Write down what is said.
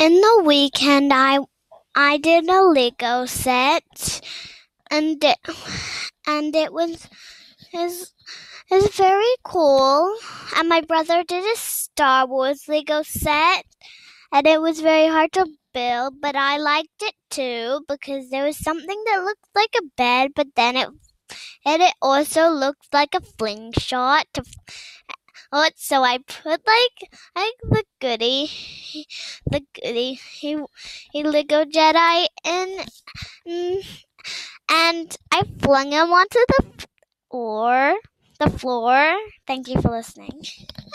in the weekend, I did a Lego set, and it was very cool. And my brother did a Star Wars Lego set, and it was very hard to build, but I liked it too because there was something that looked like a bed, but then it also looked like a slingshot. So I put like the goody he Lego Jedi in, and I flung him onto the floor. Thank you for listening.